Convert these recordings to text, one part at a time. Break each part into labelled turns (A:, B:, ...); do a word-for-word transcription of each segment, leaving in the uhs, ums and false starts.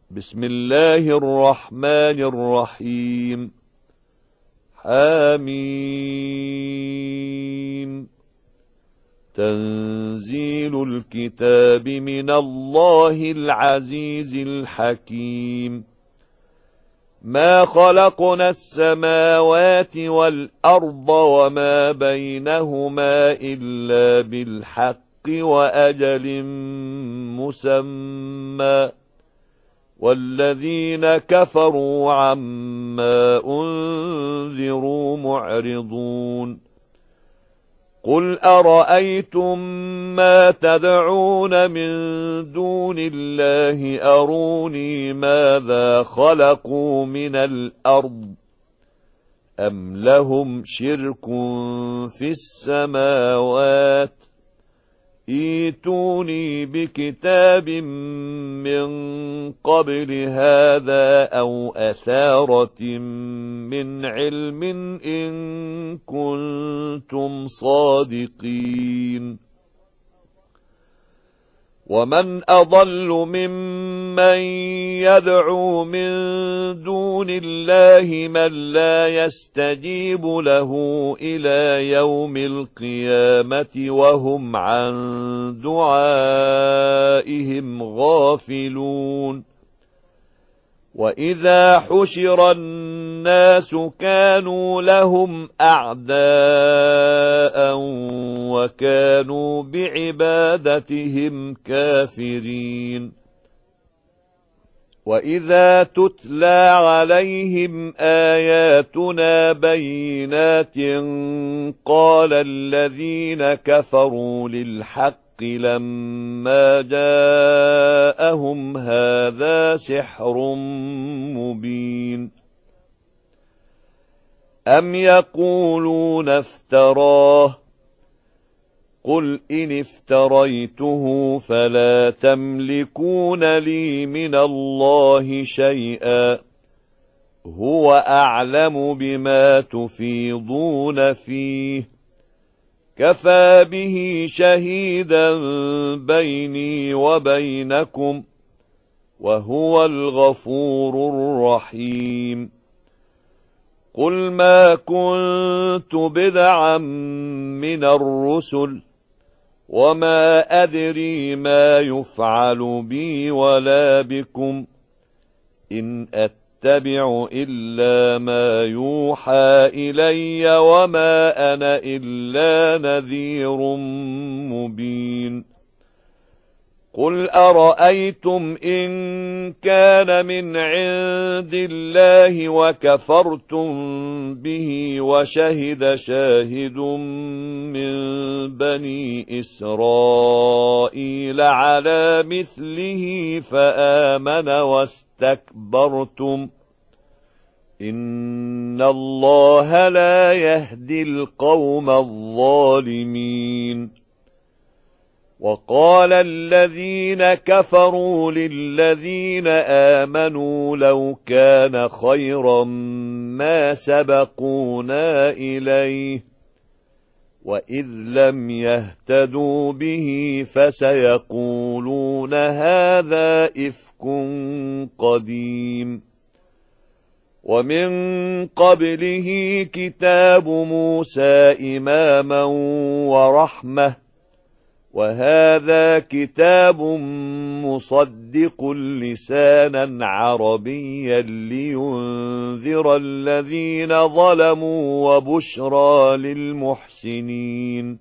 A: بسم الله الرحمن الرحيم. حميم. تنزيل الكتاب من الله العزيز الحكيم. ما خلقنا السماوات والأرض وما بينهما إلا بالحق وأجل مسمى، والذين كفروا عما أنذروا معرضون. قل أرأيتم ما تدعون من دون الله أروني ماذا خلقوا من الأرض أم لهم شرك في السماوات ائتوني بكتاب من قبل هذا أو أثارة من علم إن كنتم صادقين. ومن أضل ممن يدعو من دون الله من لا يستجيب له إلى يوم القيامة وهم عن دعائهم غافلون. وإذا حشر الناس كانوا لهم أعداء وكانوا بعبادتهم كافرين. وإذا تتلى عليهم آياتنا بينات قال الذين كفروا للحق لما جاءهم هذا سحر مبين. أم يقولون افتراه قل إن افتريته فلا تملكون لي من الله شيئا هو أعلم بما تفيضون فيه كفى به شهيدا بيني وبينكم وهو الغفور الرحيم. قل ما كنت بدعا من الرسل وما أدري ما يفعل بي ولا بكم إن أتبع إلا ما يوحى إلي وما أنا إلا نذير مبين. قل أرأيتم إن كان من عند الله وكفرتم به وشهد شاهد من بني إسرائيل على مثله فآمن واستكبرتم إن الله لا يهدي القوم الظالمين. وقال الذين كفروا للذين آمنوا لو كان خيرا ما سبقونا إليه وإذ لم يهتدوا به فسيقولون هذا إفك قديم. ومن قبله كتاب موسى إماما ورحمة وهذا كتاب مصدق لسانا عربيا لينذر الذين ظلموا وبشرى للمحسنين.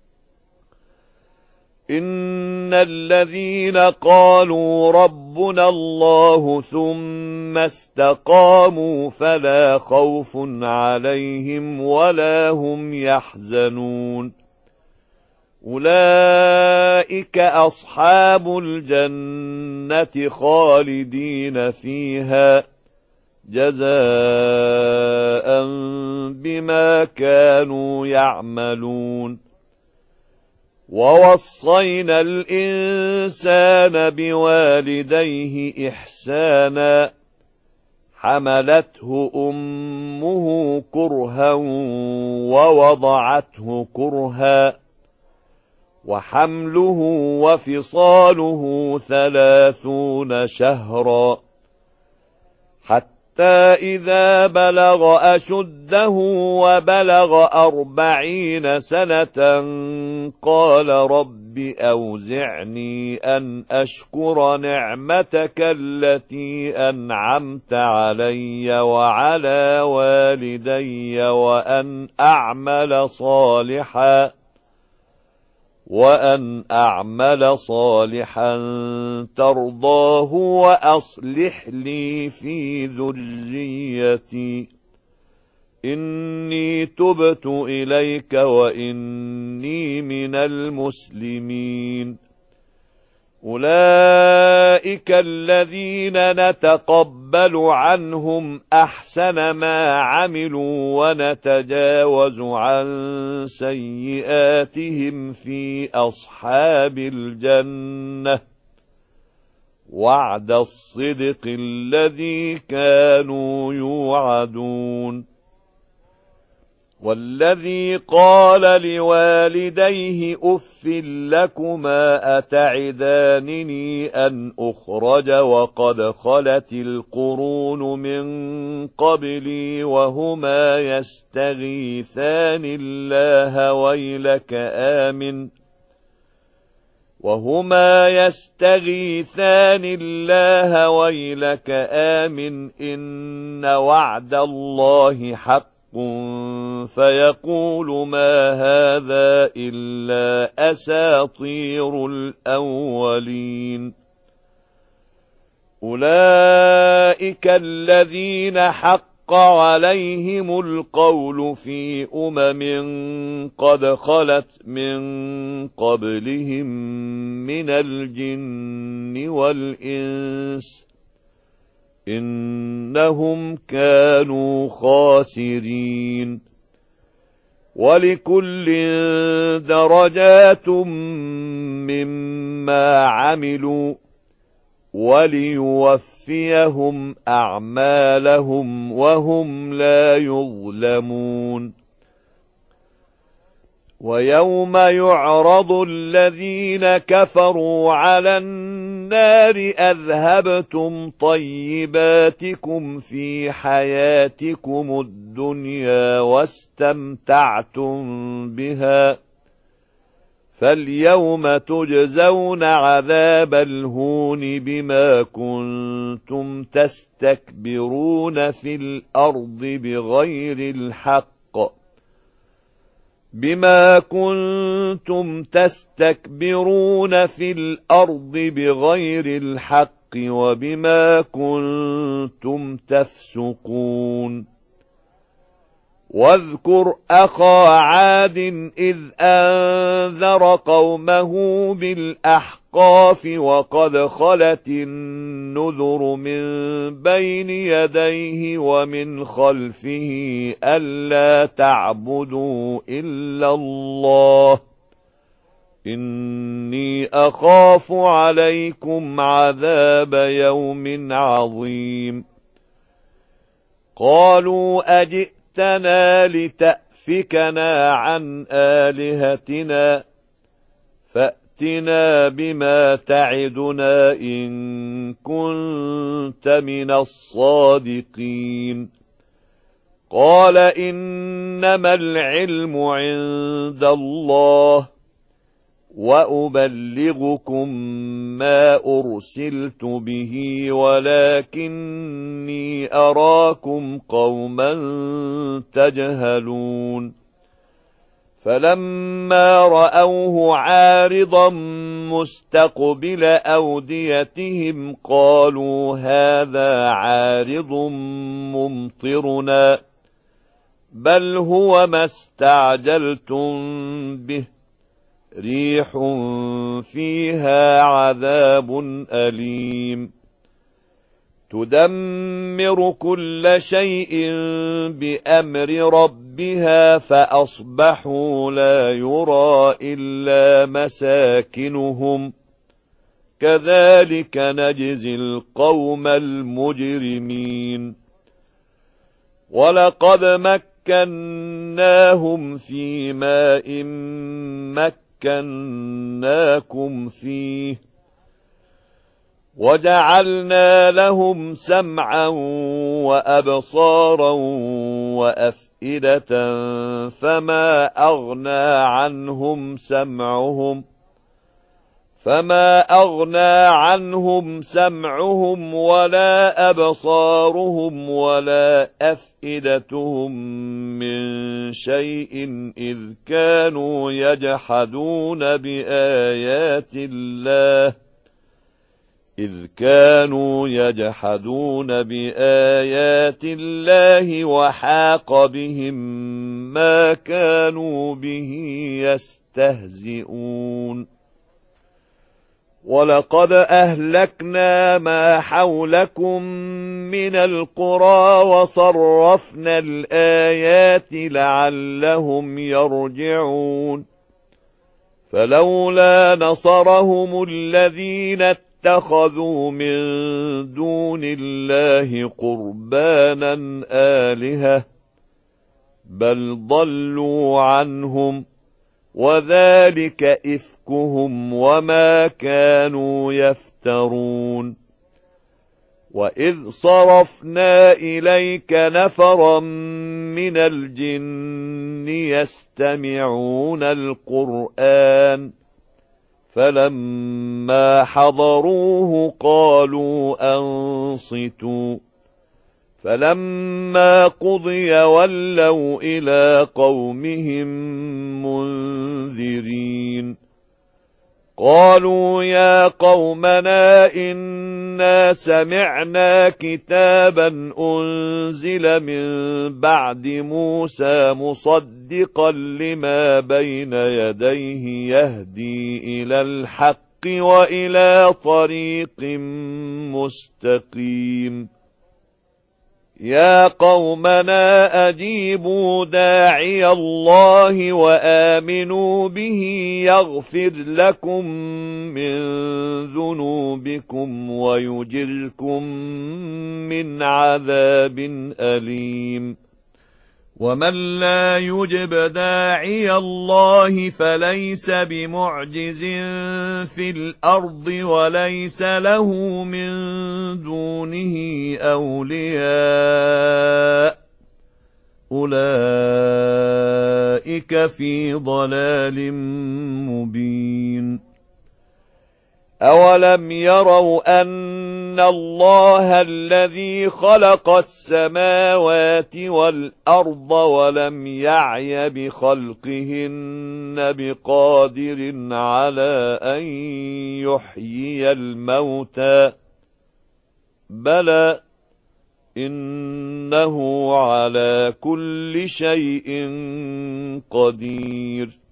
A: إن الذين قالوا ربنا الله ثم استقاموا فلا خوف عليهم ولا هم يحزنون أولئك أصحاب الجنة خالدين فيها جزاء بما كانوا يعملون. ووصينا الإنسان بوالديه إحسانا حملته أمه كرها ووضعته كرها وحمله وفصاله ثلاثون شهرا حتى إذا بلغ أشده وبلغ أربعين سنة قال رب أوزعني أن أشكر نعمتك التي أنعمت علي وعلى والدي وأن أعمل صالحا وأن أعمل صالحا ترضاه وأصلح لي في ذريتي إني تبت إليك وإني من المسلمين. أولئك الذين نتقبل عنهم أحسن ما عملوا ونتجاوز عن سيئاتهم في أصحاب الجنة وعد الصدق الذي كانوا يوعدون. والذي قال لوالديه أف لكما أتعدانني أن أخرج وقد خلت القرون من قبلي وهما يستغيثان الله ويلك آمن وهما يستغيثان الله ويلك آمن إن وعد الله حق فيقول ما هذا إلا أساطير الأولين. أولئك الذين حق عليهم القول في أمم قد خلت من قبلهم من الجن والإنس إنهم كانوا خاسرين. ولكل درجات مما عملوا وليوفيهم أعمالهم وهم لا يظلمون. ويوم يعرض الذين كفروا على النار أذهبتم طيباتكم في حياتكم الدنيا واستمتعتم بها فاليوم تجزون عذاب الهون بما كنتم تستكبرون في الأرض بغير الحق بما كنتم تستكبرون في الأرض بغير الحق وبما كنتم تفسقون. واذكر أخا عاد إذ أنذر قومه بالأحقاف وقد خلت النذر من بين يديه ومن خلفه ألا تعبدوا إلا الله إني أخاف عليكم عذاب يوم عظيم. قالوا أجئ جئتنا لتأفكنا عن آلهتنا فأتنا بما تعدنا إن كنت من الصادقين. قال إنما العلم عند الله وأبلغكم ما أرسلت به ولكني أراكم قوما تجهلون. فلما رأوه عارضا مستقبل أوديتهم قالوا هذا عارض ممطرنا بل هو ما استعجلتم به ريح فيها عذاب أليم تدمر كل شيء بأمر ربها فأصبحوا لا يرى إلا مساكنهم كذلك نجزي القوم المجرمين. ولقد مكناهم في ماء مكناكم فيه وجعلنا لهم سمعا وأبصارا وأفئدة فما أغنى عنهم سمعهم فما أغنى عنهم سمعهم ولا أبصارهم ولا أفئدتهم من شيء إذ كانوا يجحدون بآيات الله إذ كانوا يجحدون بآيات الله وحاق بهم ما كانوا به يستهزئون ولقد أهلكنا ما حولكم من القرى وصرفنا الآيات لعلهم يرجعون فلولا نصرهم الذين اتخذوا من دون الله قربانا آلهة بل ضلوا عنهم وذلك إفكهم وما كانوا يفترون وإذ صرفنا إليك نفرا من الجن يستمعون القرآن فلما حضروه قالوا أنصتوا فلما قضي ولوا إلى قومهم منذرين قالوا يا قومنا إنا سمعنا كتابا أنزل من بعد موسى مصدقا لما بين يديه يهدي إلى الحق وإلى طريق مستقيم يا قومنا أجيبوا داعي الله وآمنوا به يغفر لكم من ذنوبكم ويجركم من عذاب أليم ومن لا يجب داعي الله فليس بمعجز في الأرض وليس له من دونه أولياء أولئك في ضلال مبين أولم يروا أن الله الذي خلق السماوات والأرض ولم يعي بخلقهن بقادر على أن يحيي الموتى بلى إنه على كل شيء قدير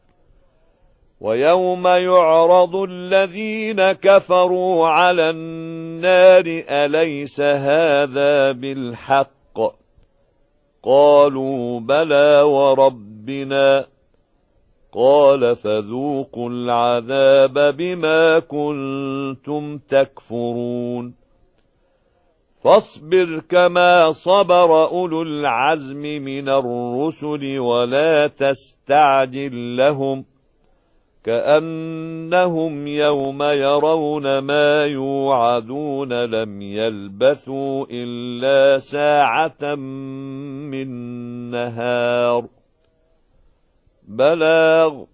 A: ويوم يعرض الذين كفروا على النار أليس هذا بالحق قالوا بلى وربنا قال فذوقوا العذاب بما كنتم تكفرون فاصبر كما صبر أولو العزم من الرسل ولا تستعجل لهم كأنهم يوم يرون ما يوعدون لم يلبثوا إلا ساعة من نهار بلاغ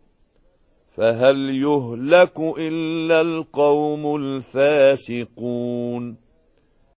A: فهل يهلك إلا القوم الفاسقون